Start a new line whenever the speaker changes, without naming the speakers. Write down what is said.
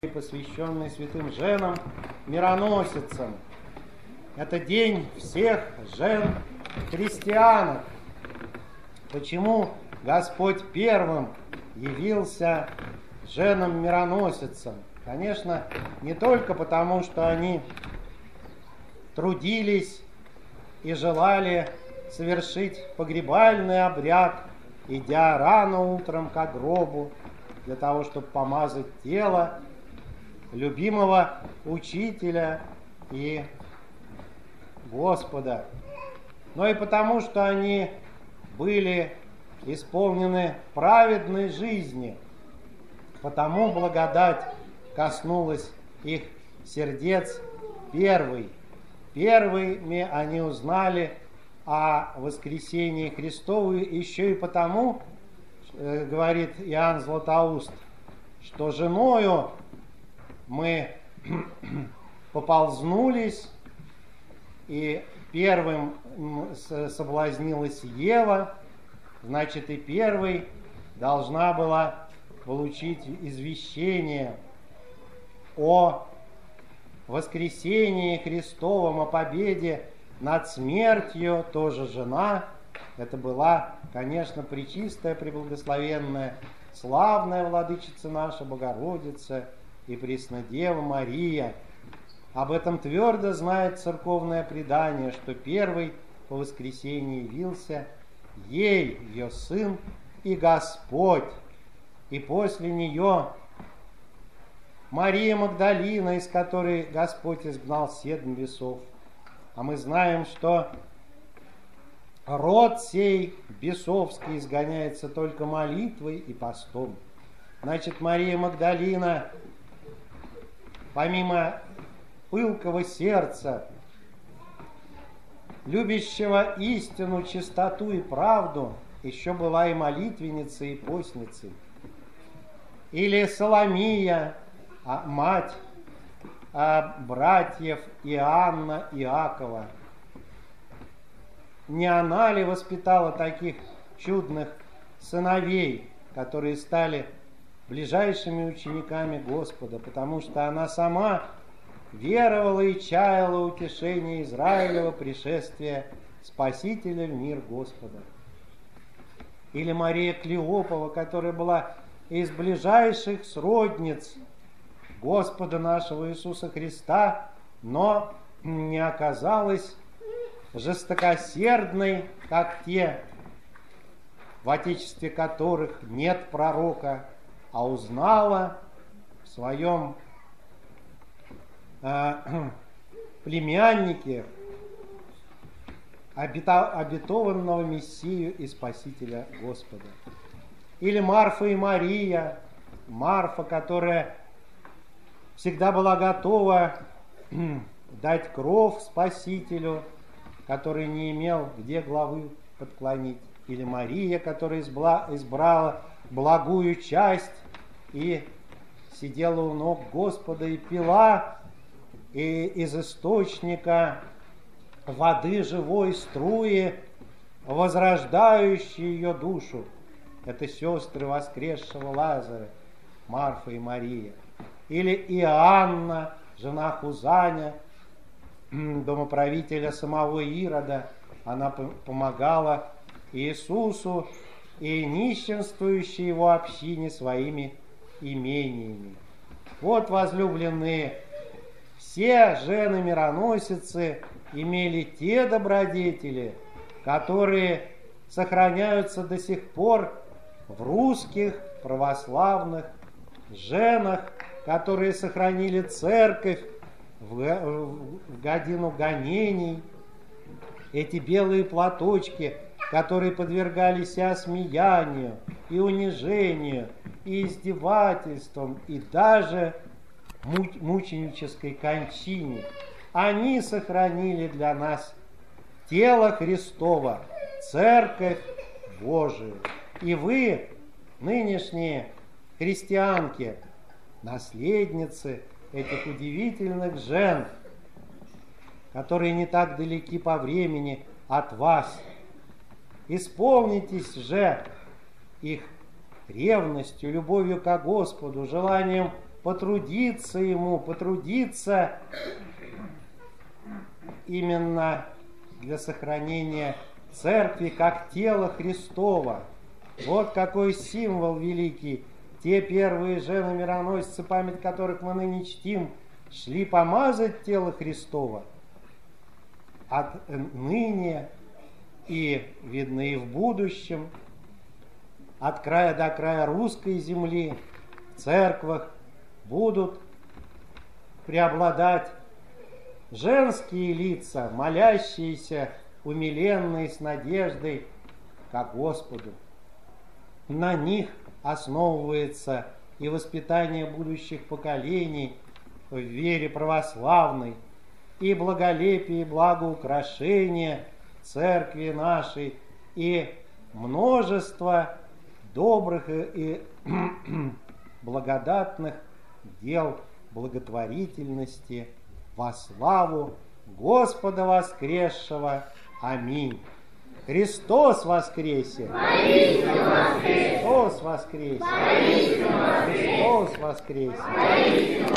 посвященный святым женам мироносицам. Это день всех жен-христианок. Почему Господь первым явился женам-мироносицам? Конечно, не только потому, что они трудились и желали совершить погребальный обряд, идя рано утром к гробу, для того, чтобы помазать тело любимого учителя и Господа, но и потому, что они были исполнены праведной жизни, потому благодать коснулась их сердец Первыми они узнали о воскресении Христову еще и потому, говорит Иоанн Златоуст, что женою мы поползнулись, и первым соблазнилась Ева, значит, и первой должна была получить извещение о воскресении Христовом, о победе над смертью, тоже жена. Это была, конечно, пречистая, преблагословенная, славная владычица наша, Богородица и Преснодева Мария. Об этом твердо знает церковное предание, что первый по воскресении явился ей, ее сын и Господь. И после нее Мария Магдалина, из которой Господь изгнал 7 бесов. А мы знаем, что род сей бесовский изгоняется только молитвой и постом. Значит, Мария Магдалина, помимо пылкого сердца, любящего истину, чистоту и правду, еще была и молитвенницей, и постницей. Или Соломия, мать братьев Иоанна и Иакова. Не она ли воспитала таких чудных сыновей, которые стали ближайшими учениками Господа, потому что она сама веровала и чаяла утешение Израилева пришествия Спасителя в мир Господа. Или Мария Клеопова, которая была из ближайших сродниц Господа нашего Иисуса Христа, но не оказалась жестокосердной, как те, в отечестве которых нет пророка, а узнала в своем племяннике обетованного Мессию и Спасителя Господа. Или Марфа и Мария, Марфа, которая всегда была готова дать кров Спасителю, который не имел где главы подклонить. Или Мария, которая избрала благую часть и сидела у ног Господа и пила и из источника воды живой струи, возрождающей ее душу. Это сестры воскресшего Лазаря, Марфа и Мария. Или Иоанна, жена Хузаня, домоправителя самого Ирода. Она помогала Иисусу и нищенствующей его общине своими имениями. Вот, возлюбленные, все жены-мироносицы имели те добродетели, которые сохраняются до сих пор в русских православных женах, которые сохранили церковь в годину гонений. Эти белые платочки, которые подвергались и осмеянию, и унижению, и издевательствам, и даже мученической кончине, они сохранили для нас тело Христово, Церковь Божию. И вы, нынешние христианки, наследницы этих удивительных жен, которые не так далеки по времени от вас, исполнитесь же их ревностью, любовью ко Господу, желанием потрудиться ему, потрудиться именно для сохранения церкви как тела Христова. Вот какой символ великий. Те первые жены-мироносцы, память которых мы ныне чтим, шли помазать тело Христова. Отныне и видно и в будущем, от края до края русской земли в церквах будут преобладать женские лица, молящиеся, умиленные с надеждой ко Господу. На них основывается и воспитание будущих поколений в вере православной, и благолепие, и благоукрашение церкви нашей, и множество добрых и благодатных дел благотворительности во славу Господа воскресшего. Аминь. Христос воскресе! Христос воскресе! Христос воскресе!